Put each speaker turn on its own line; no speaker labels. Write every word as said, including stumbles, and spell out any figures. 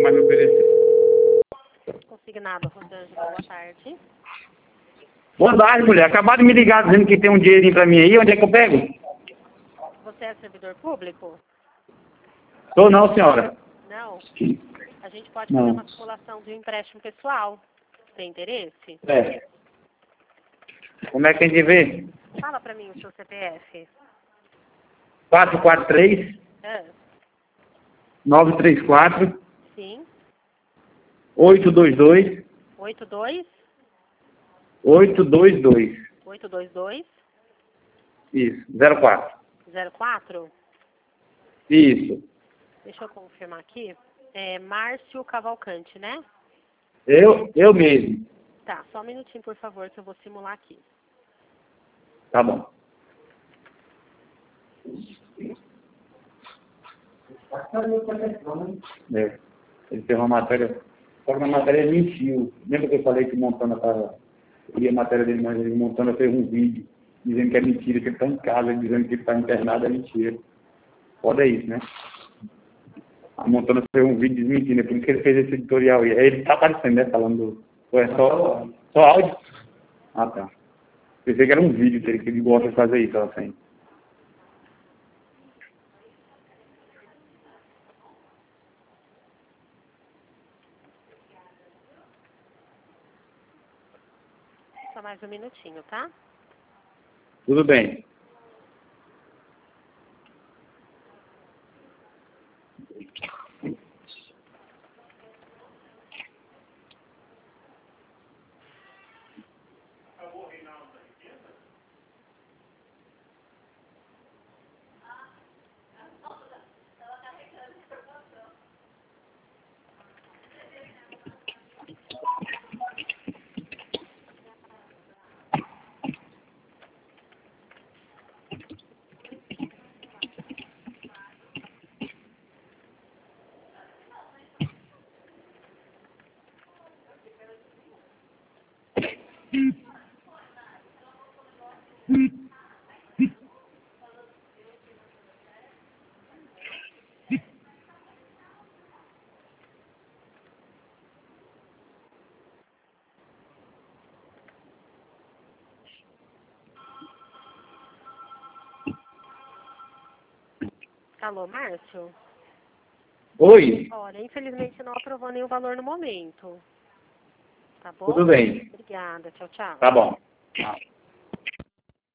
mais me oferecer.
Consignado, Rosângela, boa tarde.
Boa tarde, mulher. Acabaram de me ligar dizendo que tem um dinheirinho pra mim aí. Onde é que eu pego?
Você é servidor público?
Sou não, senhora.
Não. A gente pode
Não.
fazer uma simulação de um empréstimo pessoal. Tem interesse?
É. Como é que a gente vê?
Fala pra mim o seu C P F.
quatro quatro três,
Ah,
nove três quatro,
sim.
oito dois dois,
oito dois
oito dois dois.
oito dois dois
Isso. zero quatro.
zero quatro.
Isso.
Deixa eu confirmar aqui. É Márcio Cavalcante, né?
Eu, eu mesmo.
Tá, só um minutinho, por favor, que eu vou simular aqui.
Tá bom. É. Ele fez uma matéria. Só que a matéria ele mentiu. Lembra que eu falei que Montana estava. Eu li a matéria dele, mas ele Montana fez um vídeo dizendo que é mentira, que ele está em casa, dizendo que ele está internado, é mentira. Foda isso, né? A Montana fez um vídeo desmentindo, é por isso que ele fez esse editorial aí. Aí ele tá aparecendo, né? Falando. Ou é só, só áudio? Ah, tá. Pensei que era um vídeo dele, que ele gosta de fazer isso, assim.
Só mais um minutinho, tá?
Tudo bem.
Alô, Márcio?
Oi.
Olha, infelizmente não aprovou nenhum valor no momento. Tá bom?
Tudo bem.
Obrigada. Tchau, tchau.
Tá bom. Tchau.